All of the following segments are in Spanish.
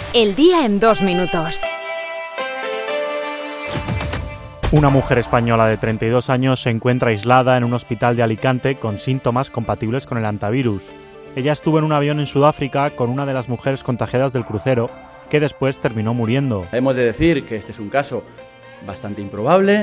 El día en 2 minutos. Una mujer española de 32 años se encuentra aislada en un hospital de Alicante con síntomas compatibles con el hantavirus. Ella estuvo en un avión en Sudáfrica con una de las mujeres contagiadas del crucero, que después terminó muriendo. Hemos de decir que este es un caso bastante improbable.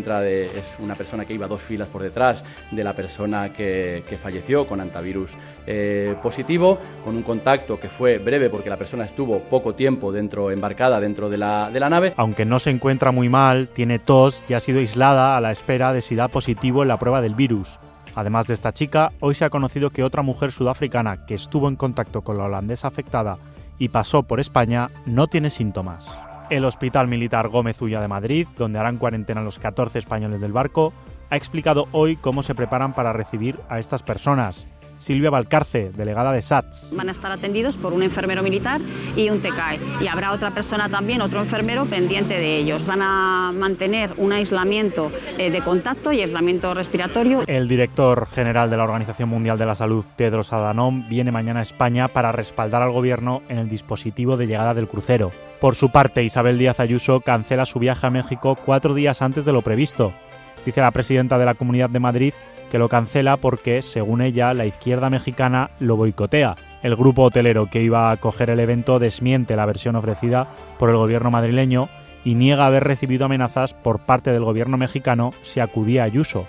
Es una persona que iba 2 filas por detrás de la persona que falleció con hantavirus positivo, con un contacto que fue breve porque la persona estuvo poco tiempo embarcada dentro de la nave. Aunque no se encuentra muy mal, tiene tos y ha sido aislada a la espera de si da positivo en la prueba del virus. Además de esta chica, hoy se ha conocido que otra mujer sudafricana que estuvo en contacto con la holandesa afectada y pasó por España no tiene síntomas. El Hospital Militar Gómez Ulla de Madrid, donde harán cuarentena los 14 españoles del barco, ha explicado hoy cómo se preparan para recibir a estas personas. Silvia Valcarce, delegada de SATS. Van a estar atendidos por un enfermero militar y un TCAE. Y habrá otra persona también, otro enfermero pendiente de ellos. Van a mantener un aislamiento de contacto y aislamiento respiratorio. El director general de la Organización Mundial de la Salud, Tedros Adhanom, viene mañana a España para respaldar al gobierno en el dispositivo de llegada del crucero. Por su parte, Isabel Díaz Ayuso cancela su viaje a México 4 días antes de lo previsto. Dice la presidenta de la Comunidad de Madrid que lo cancela porque, según ella, la izquierda mexicana lo boicotea. El grupo hotelero que iba a acoger el evento desmiente la versión ofrecida por el gobierno madrileño y niega haber recibido amenazas por parte del gobierno mexicano si acudía a Ayuso.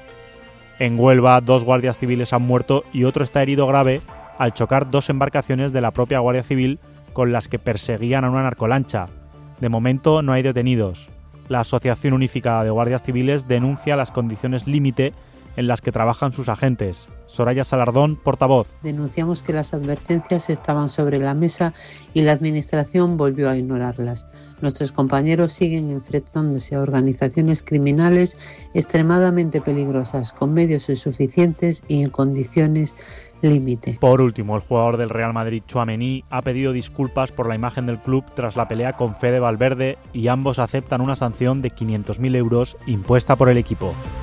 En Huelva, 2 guardias civiles han muerto y otro está herido grave al chocar 2 embarcaciones de la propia Guardia Civil con las que perseguían a una narcolancha. De momento no hay detenidos. La Asociación Unificada de Guardias Civiles denuncia las condiciones límite en las que trabajan sus agentes. Soraya Salardón, portavoz. Denunciamos que las advertencias estaban sobre la mesa y la Administración volvió a ignorarlas. Nuestros compañeros siguen enfrentándose a organizaciones criminales extremadamente peligrosas, con medios insuficientes y en condiciones límite. Por último, el jugador del Real Madrid, Tchouaméni, ha pedido disculpas por la imagen del club tras la pelea con Fede Valverde y ambos aceptan una sanción de 500.000 euros impuesta por el equipo.